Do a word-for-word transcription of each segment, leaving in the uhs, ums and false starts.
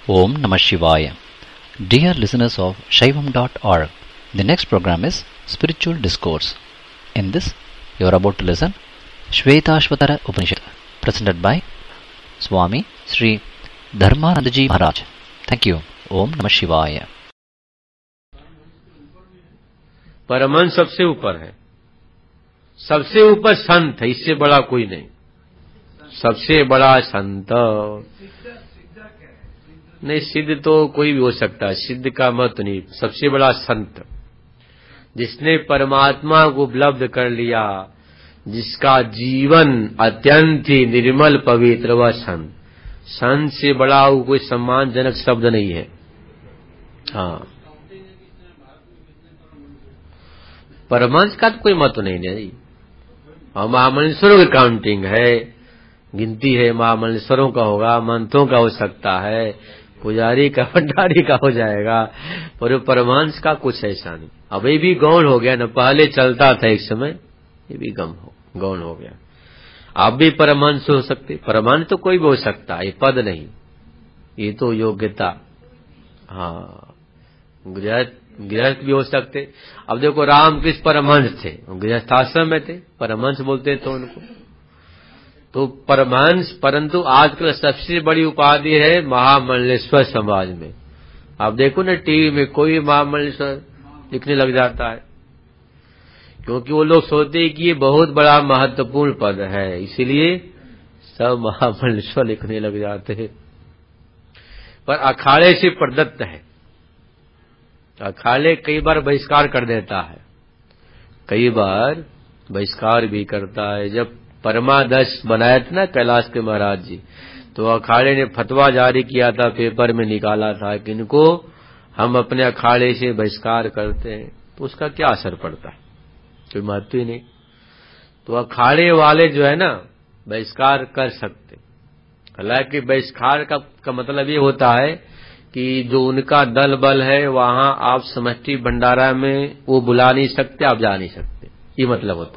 Om Namah Shivaya. Dear listeners of Shaivam dot org, the next program is Spiritual Discourse. In this, you are about to listen Shvetashvatara Upanishad, presented by Swami Sri Dharmanandaji Maharaj. Thank you. Om Namah Shivaya. Paramhans सबसे ऊपर है, सबसे ऊपर संत है, इससे बड़ा कोई नहीं। सबसे बड़ा संत नहीं, सिद्ध तो कोई भी हो सकता है, सिद्ध का मत नहीं। सबसे बड़ा संत जिसने परमात्मा को उपलब्ध कर लिया, जिसका जीवन अत्यंत ही निर्मल पवित्र, वह संत। संत से बड़ा कोई सम्मानजनक शब्द नहीं है। हाँ, परमहंस का तो कोई मत नहीं नहीं। और महामंडलेश्वरों की काउंटिंग है, गिनती है, महामंडलेश्वरों का होगा, मंथों का हो सकता है, पुजारी का, भंडारी का हो जाएगा, पर परमहंस का कुछ ऐसा नहीं। अभी भी गौण हो गया न, पहले चलता था एक समय, ये भी गम हो गौण हो गया। आप भी परमहंस हो सकते, परमहंस तो कोई भी हो सकता है, ये पद नहीं, ये तो योग्यता। हाँ, गृहस्थ गृहस्थ भी हो सकते। अब देखो, रामकृष्ण परमहंस थे, गृहस्थाश्रम में थे, परमहंस बोलते तो उनको तो परमहंस। परंतु आजकल सबसे बड़ी उपाधि है महामंडलेश्वर समाज में। आप देखो ना, टीवी में कोई महामंडलेश्वर लिखने लग जाता है, क्योंकि वो लोग सोचते हैं कि ये बहुत बड़ा महत्वपूर्ण पद है, इसीलिए सब महामंडलेश्वर लिखने लग जाते हैं। पर अखाड़े से प्रदत्त है, अखाड़े कई बार बहिष्कार कर देता है, कई बार बहिष्कार भी करता है। जब परमादर्श बनाए थे ना कैलाश के महाराज जी, तो अखाड़े ने फतवा जारी किया था, पेपर में निकाला था कि इनको हम अपने अखाड़े से बहिष्कार करते हैं, तो उसका क्या असर पड़ता है, कोई महत्व ही नहीं। तो अखाड़े वाले जो है ना, बहिष्कार कर सकते। हालांकि बहिष्कार का, का मतलब ये होता है कि जो उनका दल बल है, वहां आप समष्टि भंडारा में वो बुला नहीं सकते, आप जा नहीं सकते, ये मतलब होता है।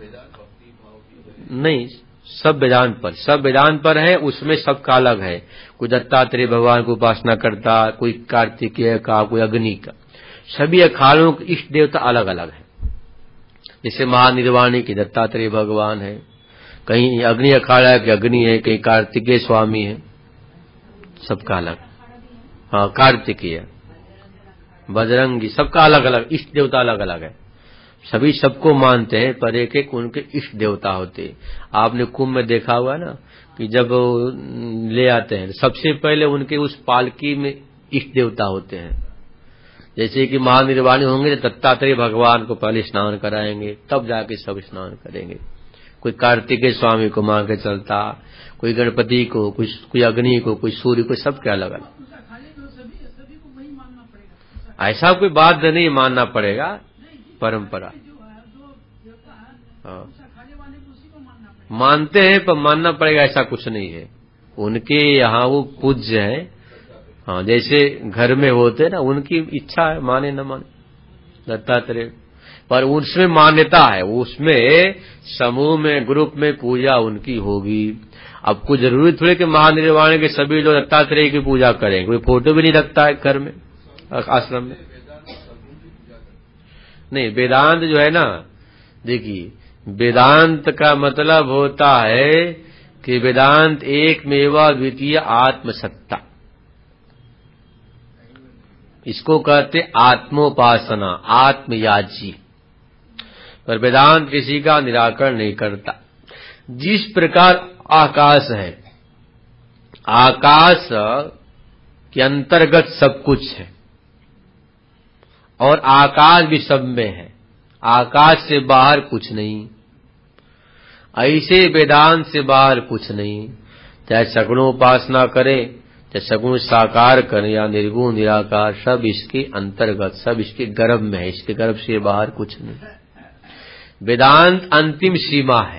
नहीं, सब वेदांत पर, सब वेदांत पर है, उसमें सबका अलग है। कोई दत्तात्रेय भगवान को उपासना करता, कोई कार्तिकेय का, कोई अग्नि का। सभी अखाड़ों के इष्ट देवता अलग अलग है। जैसे महानिर्वाणी के दत्तात्रेय भगवान है, कहीं अग्नि अखाड़ा के अग्नि है, कहीं कार्तिकेय स्वामी है, सबका अलग। हाँ, कार्तिकेय, बजरंगी, सबका अलग अलग इष्ट देवता अलग अलग है। सभी सबको मानते हैं, पर एक एक उनके इष्ट देवता होते। आपने कुंभ में देखा हुआ ना कि जब ले आते हैं, सबसे पहले उनके उस पालकी में इष्ट देवता होते हैं। जैसे कि महानिर्वाणी होंगे तो दत्तात्रेय भगवान को पहले स्नान कराएंगे, तब जाके सब स्नान करेंगे। कोई कार्तिकेय स्वामी को मान के चलता, कोई गणपति को, कोई कोई अग्नि को, कोई सूर्य को, सबके अलग अलग। ऐसा कोई बात नहीं, मानना पड़ेगा, परंपरा। हाँ, मानते हैं पर मानना पड़ेगा, ऐसा कुछ नहीं है। उनके यहाँ वो पूज्य है। हाँ, जैसे घर में होते ना, उनकी इच्छा है, माने न माने दत्तात्रेय, पर उसमें मान्यता है, उसमें समूह में, ग्रुप में पूजा उनकी होगी। अब कुछ जरूरी थोड़े कि महानिर्वाण के सभी लोग दत्तात्रेय की पूजा करेंगे, कोई फोटो भी नहीं रखता है घर में, आश्रम में। नहीं, वेदांत जो है ना, देखिए, वेदांत का मतलब होता है कि वेदांत एक मेवा द्वितीय आत्मसत्ता, इसको कहते आत्मोपासना, आत्मयाजी। पर वेदांत किसी का निराकरण नहीं करता। जिस प्रकार आकाश है, आकाश के अंतर्गत सब कुछ है, और आकाश भी सब में है, आकाश से बाहर कुछ नहीं। ऐसे वेदांत से बाहर कुछ नहीं। चाहे सगुण उपासना करें, चाहे सगुण साकार करें या निर्गुण निराकार, सब इसके अंतर्गत, सब इसके गर्भ में है, इसके गर्भ से बाहर कुछ नहीं। वेदांत अंतिम सीमा है।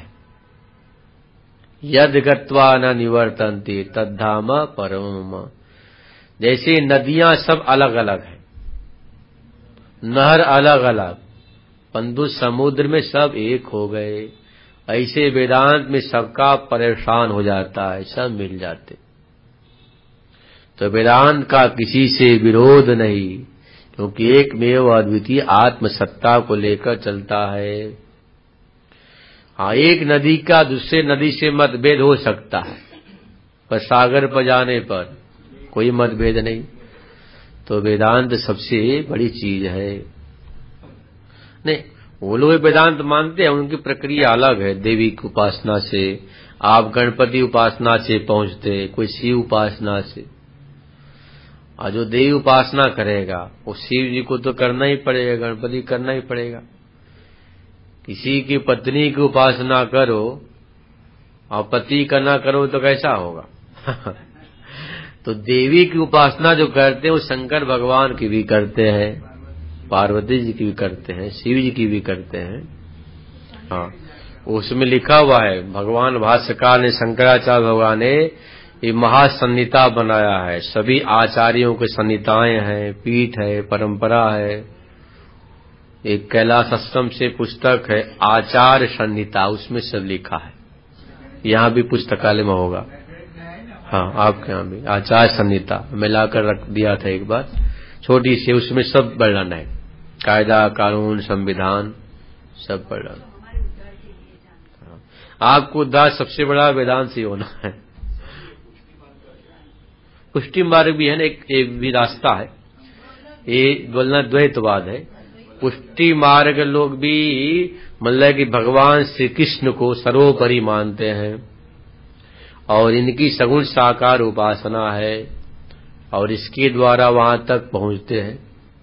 यद गत्वा न निवर्तन्ते तद्धाम परमम। जैसे नदियां सब अलग अलग है, नहर अलग अलग, परंतु समुद्र में सब एक हो गए, ऐसे वेदांत में सबका परेशान हो जाता है, सब मिल जाते। तो वेदांत का किसी से विरोध नहीं, क्योंकि एकमेव अद्वितीय आत्म सत्ता को लेकर चलता है। हाँ, एक नदी का दूसरे नदी से मतभेद हो सकता है, पर सागर पर जाने पर कोई मतभेद नहीं। तो वेदांत सबसे बड़ी चीज है। नहीं, वो लोग वेदांत मानते हैं, उनकी प्रक्रिया अलग है। देवी की उपासना से, आप गणपति उपासना से पहुंचते, कोई शिव उपासना से। और जो देवी उपासना करेगा वो शिव जी को तो करना ही पड़ेगा, गणपति करना ही पड़ेगा। किसी की पत्नी की उपासना करो और पति का ना करो तो कैसा होगा? तो देवी की उपासना जो करते हैं वो शंकर भगवान की भी करते हैं, पार्वती जी की भी करते हैं, शिव जी की भी करते हैं। हाँ, उसमें लिखा हुआ है, भगवान भाष्यकार ने, शंकराचार्य भगवान ने ये महासंहिता बनाया है। सभी आचार्यों के संहिताएं हैं, पीठ है, परंपरा है। एक कैलाश आश्रम से पुस्तक है आचार्य संहिता, उसमें सब लिखा है। यहाँ भी पुस्तकालय में होगा। हाँ, आपके यहाँ भी आचार्य संहिता मैं लाकर रख दिया था एक बार, छोटी सी, उसमें सब वर्णन है, कायदा, कानून, संविधान, सब वर्णन। आपको उद्धार सबसे बड़ा वेदांत से होना है। पुष्टि मार्ग भी है ना, एक, एक भी रास्ता है, ये बोलना द्वैतवाद है। पुष्टि मार्ग लोग भी मतलब कि भगवान श्री कृष्ण को सर्वोपरि मानते हैं और इनकी सगुण साकार उपासना है और इसके द्वारा वहां तक पहुंचते हैं।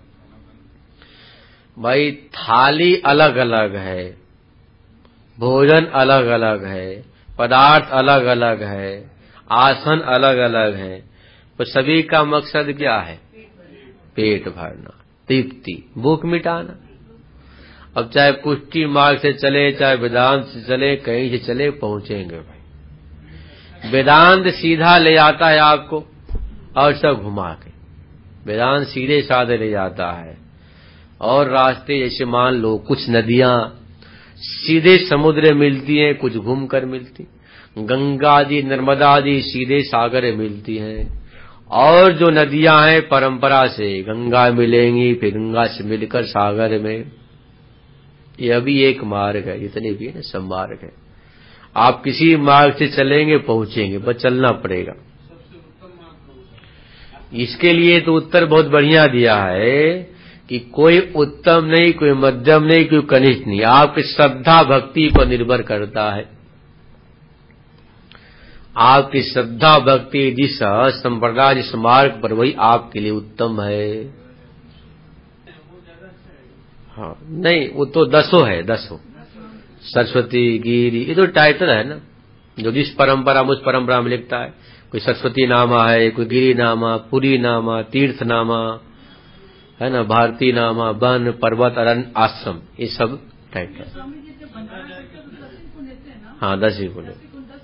भाई, थाली अलग अलग है, भोजन अलग अलग है, पदार्थ अलग अलग है, आसन अलग अलग है, तो सभी का मकसद क्या है? पेट भरना, तृप्ति, भूख मिटाना। अब चाहे पुष्टि मार्ग से चले, चाहे वेदांत से चले, कहीं से चले, पहुंचेंगे भाई। वेदांत सीधा ले जाता है आपको और सब घुमा के, वेदांत सीधे साधे ले जाता है। और रास्ते जैसे मान लो, कुछ नदियां सीधे समुद्र मिलती हैं, कुछ घूम कर मिलती, गंगा जी, नर्मदा जी सीधे सागर मिलती हैं। और जो नदियां हैं परंपरा से, गंगा मिलेंगी, फिर गंगा से मिलकर सागर में, ये अभी एक मार्ग है, इतने भी ना सब मार्ग है। आप किसी मार्ग से चलेंगे पहुंचेंगे, बस चलना पड़ेगा। इसके लिए तो उत्तर बहुत बढ़िया दिया है कि कोई उत्तम नहीं, कोई मध्यम नहीं, कोई कनिष्ठ नहीं, आपकी श्रद्धा भक्ति पर निर्भर करता है। आपकी श्रद्धा भक्ति जिस संप्रदाय, जिस मार्ग पर, वही आपके लिए उत्तम है। हाँ, नहीं, वो तो दसों है, दसों, सरस्वती, गिरी, ये तो टाइटल है ना, जो जिस परंपरा में उस परंपरा में लिखता है। कोई सरस्वती नामा है, कोई गिरी नामा, पुरी नामा, तीर्थ नामा है ना, भारती नामा, वन, पर्वत, अरण्य, आश्रम, ये सब टाइटल। हाँ, दस ही बोले,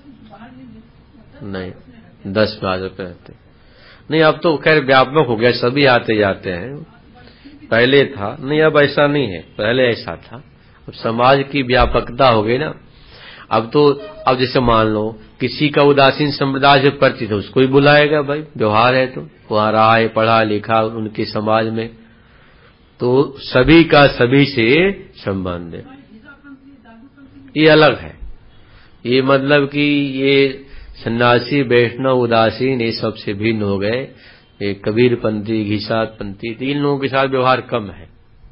नहीं, दस बार रहते नहीं। अब तो खैर व्यापक हो गया, सभी आते जाते हैं। पहले था नहीं, अब ऐसा नहीं है, पहले ऐसा था। अब समाज की व्यापकता हो गई ना। अब तो अब जैसे मान लो किसी का उदासीन संप्रदाय से परिचित है, उसको ही बुलाएगा भाई, व्यवहार है तो वहां रहा है, पढ़ा लिखा उनके समाज में, तो सभी का सभी से संबंध है। ये अलग है, ये मतलब कि ये सन्यासी, वैष्णव, उदासीन, ये सबसे भिन्न हो गए। ये कबीर पंथी, घिसात पंथी, इन लोगों के साथ व्यवहार कम है।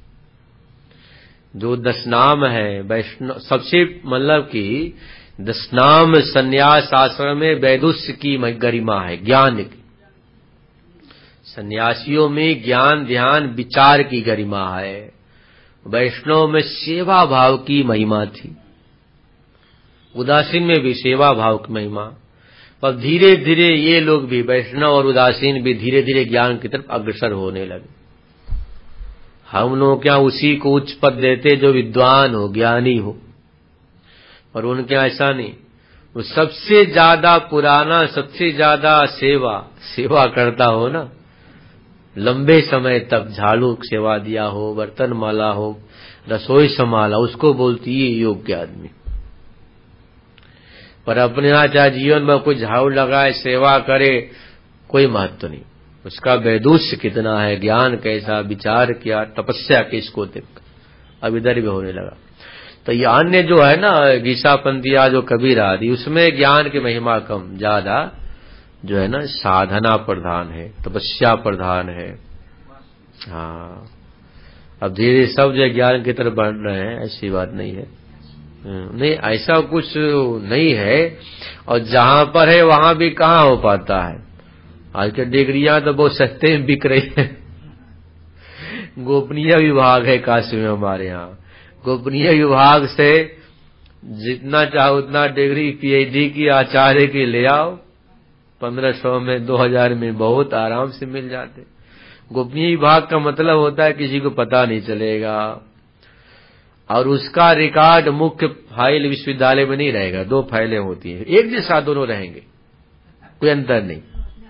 जो दशनाम है वैष्णव, सबसे मतलब कि दशनाम सन्यास आश्रम में वैदुष्य की गरिमा है, ज्ञान की। सन्यासियों में ज्ञान, ध्यान, विचार की गरिमा है। वैष्णव में सेवा भाव की महिमा थी, उदासीन में भी सेवा भाव की महिमा। पर धीरे धीरे ये लोग भी, वैष्णव और उदासीन भी, धीरे धीरे ज्ञान की तरफ अग्रसर होने लगे। हम लोग क्या उसी को उच्च पद देते जो विद्वान हो, ज्ञानी हो, पर उनके ऐसा नहीं। वो सबसे ज्यादा पुराना, सबसे ज्यादा सेवा सेवा करता हो ना, लंबे समय तक झाड़ू सेवा दिया हो, बर्तन माला हो, रसोई संभाला, उसको बोलती है योग्य आदमी। पर अपने यहाँ चाहे जीवन में कोई झाड़ू लगाए, सेवा करे, कोई महत्व नहीं। उसका वैदुष्य कितना है, ज्ञान कैसा, विचार किया, तपस्या किसको देख, अब इधर भी होने लगा। तो ये अन्य जो है ना गीसापंथिया जो कबीर आदि, उसमें ज्ञान की महिमा कम, ज्यादा जो है ना साधना प्रधान है, तपस्या प्रधान है। हाँ, अब धीरे सब जो ज्ञान की तरफ बढ़ रहे हैं, ऐसी बात नहीं है। नहीं, ऐसा कुछ नहीं है। और जहां पर है वहां भी कहाँ हो पाता है। आज के डिग्रियां तो बहुत सस्ते में बिक रही है। गोपनीय विभाग है काशी में हमारे यहाँ, गोपनीय विभाग से जितना चाहो उतना डिग्री पीएचडी की, आचार्य की ले आओ, पंद्रह सौ में, दो हजार में बहुत आराम से मिल जाते। गोपनीय विभाग का मतलब होता है किसी को पता नहीं चलेगा, और उसका रिकॉर्ड मुख्य फाइल विश्वविद्यालय में नहीं रहेगा। दो फाइलें होती हैं, एक जैसा दोनों रहेंगे, कोई अंतर नहीं।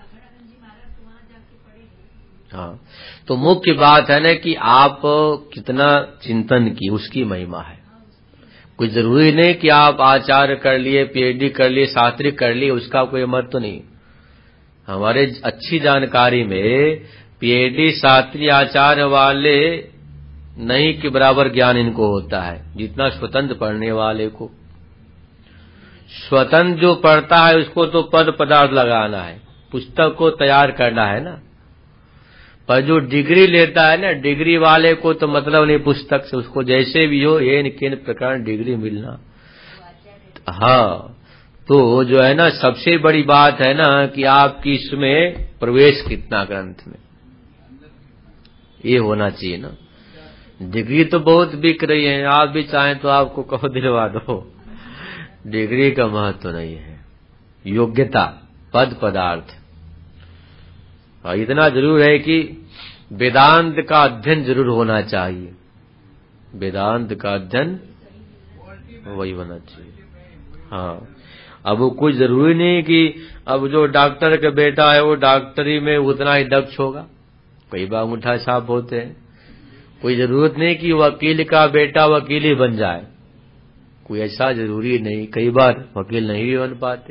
हाँ, तो मुख्य बात है ना कि आप कितना चिंतन की, उसकी महिमा है। कोई जरूरी नहीं कि आप आचार्य कर लिए, पीएचडी कर लिए, शास्त्री कर लिए, उसका कोई महत्व तो नहीं। हमारे अच्छी जानकारी में पीएचडी, शास्त्री, आचार्य वाले नहीं के बराबर ज्ञान इनको होता है जितना स्वतंत्र पढ़ने वाले को। स्वतंत्र जो पढ़ता है उसको तो पद पदार्थ लगाना है, पुस्तक को तैयार करना है ना। पर जो डिग्री लेता है ना, डिग्री वाले को तो मतलब नहीं पुस्तक से, उसको जैसे भी हो ये किन प्रकार डिग्री मिलना। हाँ, तो जो है ना सबसे बड़ी बात है ना कि आपकी इसमें प्रवेश कितना ग्रंथ में, ये होना चाहिए ना। डिग्री तो बहुत बिक रही है, आप भी चाहें तो आपको कहो दिलवा दो, डिग्री का महत्व नहीं है। योग्यता, पद पदार्थ। और इतना जरूर है कि वेदांत का अध्ययन जरूर होना चाहिए, वेदांत का अध्ययन वही होना चाहिए। हाँ, अब वो कुछ जरूरी नहीं कि अब जो डॉक्टर का बेटा है वो डॉक्टरी में उतना ही दक्ष होगा, कई बार अंगूठा छाप होते हैं। कोई जरूरत नहीं कि वकील का बेटा वकील ही बन जाए, कोई ऐसा जरूरी नहीं, कई बार वकील नहीं भी बन पाते।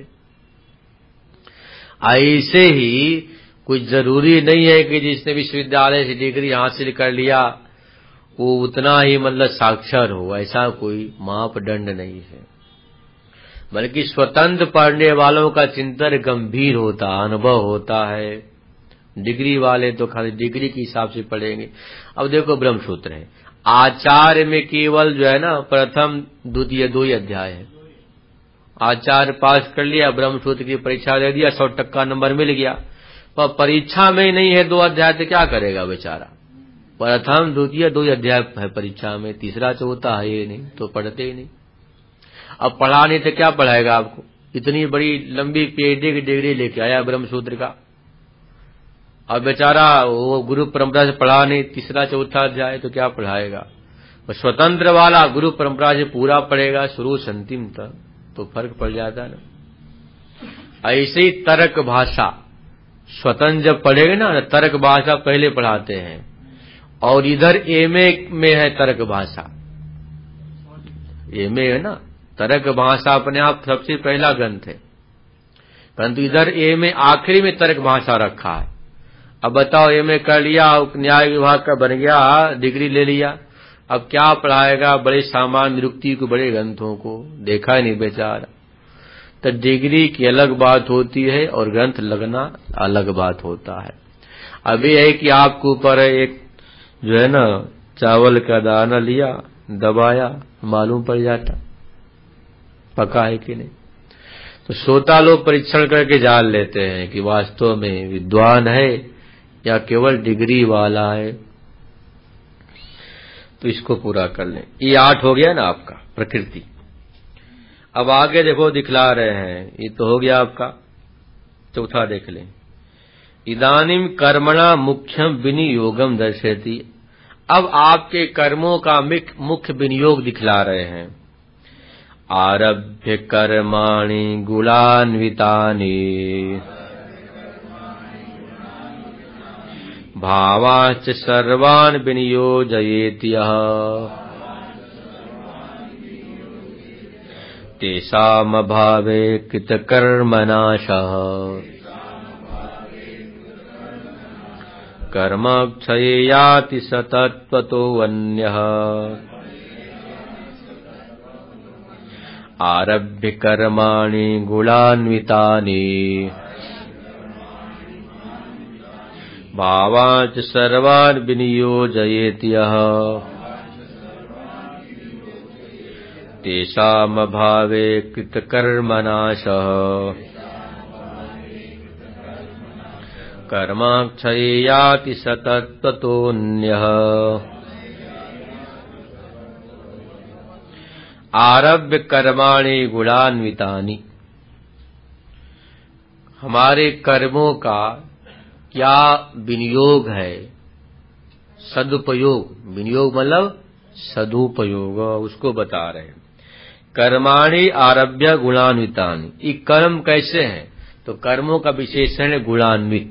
ऐसे ही कुछ जरूरी नहीं है कि जिसने विश्वविद्यालय से डिग्री हासिल कर लिया वो उतना ही मतलब साक्षर हो, ऐसा कोई मापदंड नहीं है। बल्कि स्वतंत्र पढ़ने वालों का चिंतन गंभीर होता, अनुभव होता है। डिग्री वाले तो खाली डिग्री के हिसाब से पढ़ेंगे। अब देखो ब्रह्मसूत्र है, आचार्य में केवल जो है ना प्रथम द्वितीय दो ही अध्याय है। आचार्य पास कर लिया, ब्रह्मसूत्र की परीक्षा दे दिया, सौ टक्का नंबर मिल गया। पर परीक्षा में नहीं है दो अध्याय तो क्या करेगा बेचारा। प्रथम द्वितीय दो ही अध्याय है परीक्षा में, तीसरा चौथा है ये नहीं, तो पढ़ते ही नहीं। अब पढ़ा नहीं तो क्या पढ़ाएगा आपको। इतनी बड़ी लंबी पीएचडी की डिग्री लेके आया ब्रह्मसूत्र का, अब बेचारा वो गुरु परंपरा से पढ़ा नहीं, तीसरा चौथा अध्याय, तो क्या पढ़ाएगा। स्वतंत्र वाला गुरु परंपरा से पूरा पढ़ेगा शुरू से अंतिम तक, तो फर्क पड़ जाता है ना। ऐसे ही तर्क भाषा, स्वतंत्र जब पढ़ेगा ना, तर्क भाषा पहले पढ़ाते हैं, और इधर एमए में है तर्क भाषा। एमए है ना, तर्क भाषा अपने आप सबसे पहला ग्रंथ है, परंतु इधर एमए आखिरी में तर्क भाषा रखा है। अब बताओ, एमए कर लिया, न्याय विभाग का बन गया, डिग्री ले लिया, अब क्या पढ़ाएगा बड़े सामान्य निरुक्ति को, बड़े ग्रंथों को, देखा ही नहीं बेचारा। तो डिग्री की अलग बात होती है और ग्रंथ लगना अलग बात होता है। अब ये है कि आपके ऊपर एक जो है ना चावल का दाना लिया, दबाया, मालूम पड़ जाता पका है कि नहीं। तो श्रोता लोग परीक्षण करके जान लेते हैं कि वास्तव में विद्वान है या केवल डिग्री वाला है। तो इसको पूरा कर लें। ये आठ हो गया ना आपका प्रकृति। अब आगे देखो दिखला रहे हैं, ये तो हो गया आपका। चौथा देख लें, इदानीम कर्मणा मुख्यम विनियोगम दर्शयति। अब आपके कर्मों का मुख्य विनियोग दिखला रहे हैं। आरभ्य कर्माणि गुणान्वितानि भावांच सर्वान् विनियोजयेति यः तेषामभावे कृतकर्मनाशः। कर्मक्षये याति स तत्त्वतो अन्यः आरभ्य कर्माणि गुणान्वितानि भावांच सर्वान् विनियोजयेति यः तेषामभावे कृतकर्मनाशः कर्माक्षये याति स तत्त्वतोऽन्यः आरभ्य कर्माणि गुणान्वितानि। हमारे कर्मों का क्या विनियोग है, सदुपयोग। विनियोग मतलब सदुपयोग, उसको बता रहे हैं। कर्माणि आरभ्य गुणान्वितानि। ये कर्म कैसे हैं? तो कर्मों का विशेषण है गुणान्वित।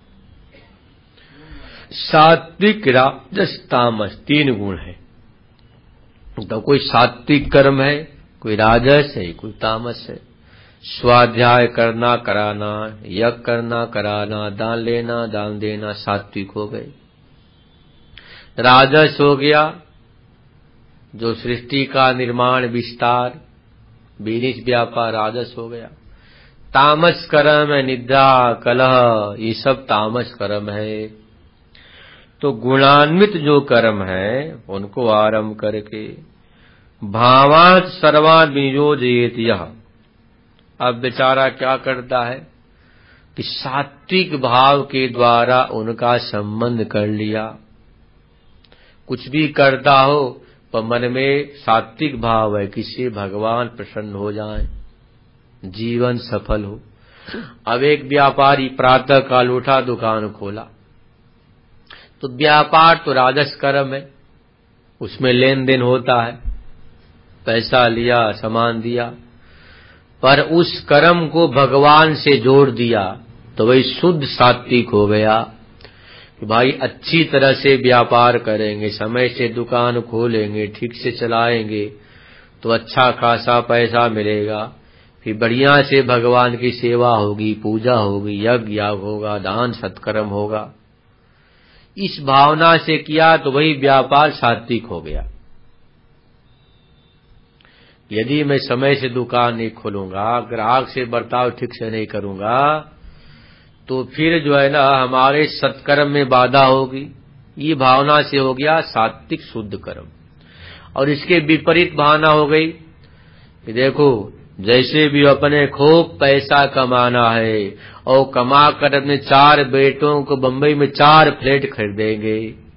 सात्विक, राजस, तामस, तीन गुण है। तो कोई सात्विक कर्म है, कोई राजस है, कोई तामस है। स्वाध्याय करना कराना, यज्ञ करना कराना, दान लेना दान देना, सात्विक हो गए। राजस हो गया जो सृष्टि का निर्माण, विस्तार, बिजनेस, व्यापार, राजस हो गया। तामस कर्म है निद्रा, कलह, ये सब तामस कर्म है। तो गुणान्वित जो कर्म है उनको आरंभ करके भावांच सर्वान् विनियोजयेत यः। अब बेचारा क्या करता है कि सात्विक भाव के द्वारा उनका संबंध कर लिया। कुछ भी करता हो पर मन में सात्विक भाव है, किसी भगवान प्रसन्न हो जाएं, जीवन सफल हो। अब एक व्यापारी प्रातः काल उठा, दुकान खोला, तो व्यापार तो राजस कर्म है, उसमें लेन देन होता है, पैसा लिया, सामान दिया, पर उस कर्म को भगवान से जोड़ दिया तो वही शुद्ध सात्विक हो गया कि भाई अच्छी तरह से व्यापार करेंगे, समय से दुकान खोलेंगे, ठीक से चलाएंगे तो अच्छा खासा पैसा मिलेगा, फिर बढ़िया से भगवान की सेवा होगी, पूजा होगी, यज्ञ याग होगा, दान सत्कर्म होगा। इस भावना से किया तो वही व्यापार सात्विक हो गया। यदि मैं समय से दुकान नहीं खोलूंगा, ग्राहक से बर्ताव ठीक से नहीं करूंगा, तो फिर जो है ना हमारे सत्कर्म में बाधा होगी। ये भावना से हो गया सात्विक शुद्ध कर्म। और इसके विपरीत भावना हो गई कि देखो जैसे भी अपने खूब पैसा कमाना है और कमा कर अपने चार बेटों को बंबई में चार फ्लैट खरीदेंगे,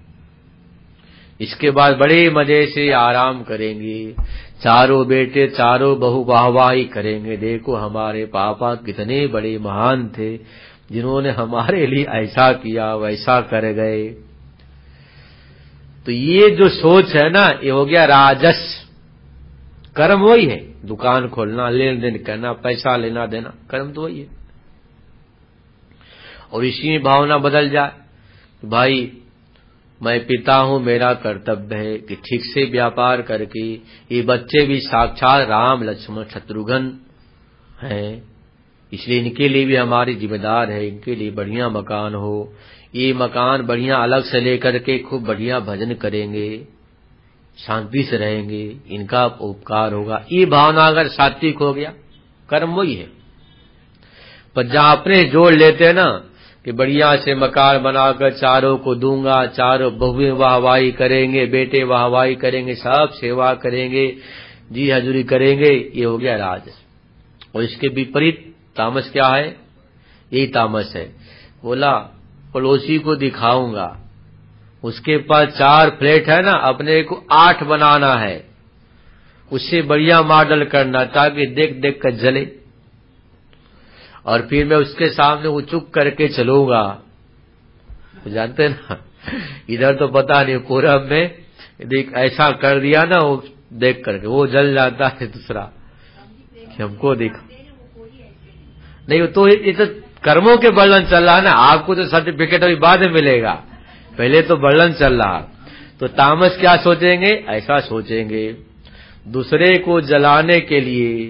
इसके बाद बड़े मजे से आराम करेंगे, चारों बेटे चारों बहू वाहवाही करेंगे, देखो हमारे पापा कितने बड़े महान थे जिन्होंने हमारे लिए ऐसा किया वैसा कर गए। तो ये जो सोच है ना, ये हो गया राजस कर्म। वही है दुकान खोलना, लेन देन करना, पैसा लेना देना, कर्म तो वही है। और इसी में भावना बदल जाए, भाई मैं पिता हूं, मेरा कर्तव्य है कि ठीक से व्यापार करके ये बच्चे भी साक्षात राम लक्ष्मण शत्रुघ्न हैं, इसलिए इनके लिए भी हमारी जिम्मेदार है, इनके लिए बढ़िया मकान हो, ये मकान बढ़िया अलग से लेकर के खूब बढ़िया भजन करेंगे, शांति से रहेंगे, इनका उपकार होगा। ये भावना अगर सात्विक हो गया, कर्म वही है। पर जहां अपने जोड़ लेते हैं ना कि बढ़िया से मकान बनाकर चारों को दूंगा, चारों बहुएं वाहवाही करेंगे, बेटे वाहवाही करेंगे, सब सेवा करेंगे, जी हजूरी करेंगे, ये हो गया राजस। और इसके विपरीत तामस क्या है? यही तामस है। बोला पड़ोसी को दिखाऊंगा, उसके पास चार फ्लैट है ना, अपने को आठ बनाना है, उससे बढ़िया मॉडल करना ताकि देख देख कर जले, और फिर मैं उसके सामने वो चुप करके चलूंगा। तो जानते ना, इधर तो पता नहीं, पूरब में देख ऐसा कर दिया ना, वो देख करके वो जल जाता है दूसरा कि हमको दिखा नहीं। तो ये तो कर्मों के वर्णन चल रहा है ना, आपको तो सर्टिफिकेट अभी बाद में मिलेगा, पहले तो वर्णन चल रहा। तो तामस क्या सोचेंगे? ऐसा सोचेंगे, दूसरे को जलाने के लिए,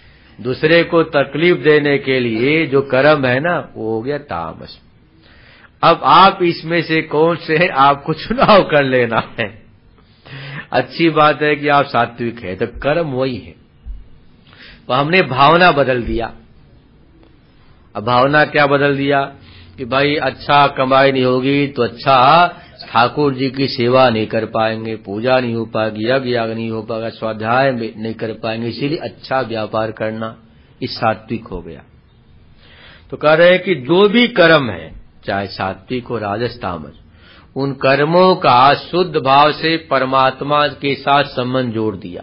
दूसरे को तकलीफ देने के लिए जो कर्म है ना, वो हो गया तामस। अब आप इसमें से कौन से आपको चुनाव कर लेना है। अच्छी बात है कि आप सात्विक है, तो कर्म वही है, तो हमने भावना बदल दिया। अब भावना क्या बदल दिया कि भाई अच्छा कमाई नहीं होगी तो अच्छा ठाकुर जी की सेवा नहीं कर पाएंगे, पूजा नहीं हो पाएगी, यज्ञ याग नहीं हो पाएगा, स्वाध्याय नहीं कर पाएंगे, इसीलिए अच्छा व्यापार करना, इस सात्विक हो गया। तो कह रहे हैं कि जो भी कर्म है, चाहे सात्विक हो राजस तामस, उन कर्मों का शुद्ध भाव से परमात्मा के साथ संबंध जोड़ दिया।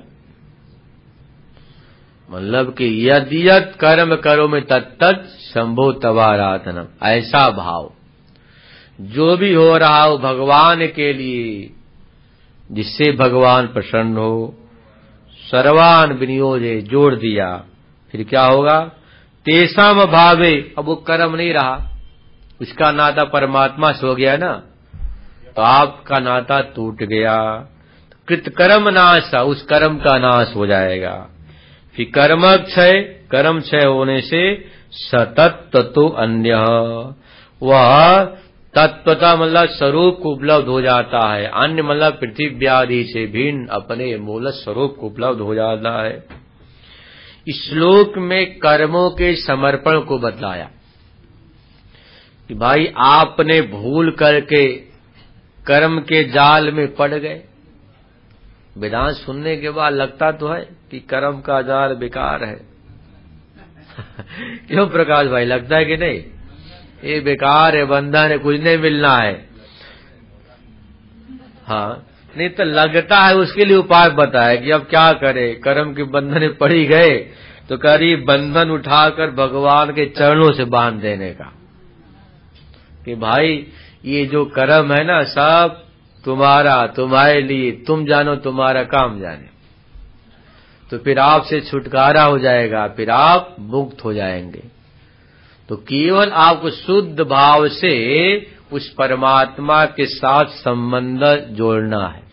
मतलब कि यदि यद कर्म करो में तत्तत् शंभो तवाराधनम, ऐसा भाव जो भी हो रहा हो भगवान के लिए, जिससे भगवान प्रसन्न हो, सर्वान विनियोजे जोड़ दिया। फिर क्या होगा, तेसाम भावे, अब वो कर्म नहीं रहा, उसका नाता परमात्मा से हो गया ना, तो आपका नाता टूट गया। कृतकर्म नाश, उस कर्म का नाश हो जाएगा। फिर कर्म क्षय, कर्म क्षय होने से सतत तत्व अन्य, वह तत्वता मतलब स्वरूप को उपलब्ध हो जाता है। अन्य मतलब पृथ्वी आदि से भिन्न अपने मूल स्वरूप को उपलब्ध हो जाता है। इस श्लोक में कर्मों के समर्पण को बतलाया कि भाई आपने भूल करके कर्म के जाल में पड़ गए। वेदांत सुनने के बाद लगता तो है कि कर्म का जाल बेकार है। क्यों प्रकाश भाई, लगता है कि नहीं? ये बेकार है, बंधन है, कुछ नहीं मिलना है। हाँ, नहीं तो लगता है, उसके लिए उपाय बताया कि अब क्या करे, कर्म के बंधन में पड़ी गए तो करी बंधन उठाकर भगवान के चरणों से बांध देने का कि भाई ये जो कर्म है ना सब तुम्हारा, तुम्हारे लिए, तुम जानो तुम्हारा काम जाने। तो फिर आपसे छुटकारा हो जाएगा, फिर आप मुक्त हो जाएंगे। तो केवल आपको शुद्ध भाव से उस परमात्मा के साथ संबंध जोड़ना है।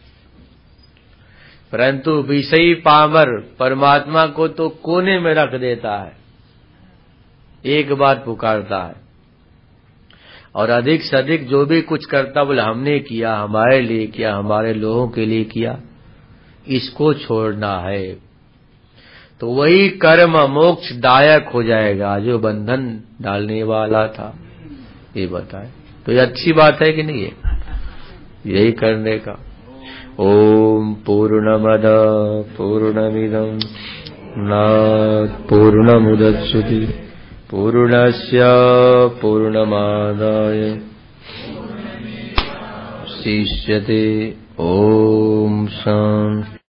परंतु विषयी पामर परमात्मा को तो कोने में रख देता है, एक बार पुकारता है और अधिक से अधिक जो भी कुछ करता बोले हमने किया, हमारे लिए किया, हमारे लोगों के लिए किया, इसको छोड़ना है। तो वही कर्म मोक्ष दायक हो जाएगा जो बंधन डालने वाला था। ये बताए तो ये अच्छी बात है कि नहीं है, यही करने का। ओम पूर्णमद पूर्णमिदं पूर्णात् पूर्णमुदच्यते पूर्णस्य पूर्णमादाय शिष्यते। ओम शांति।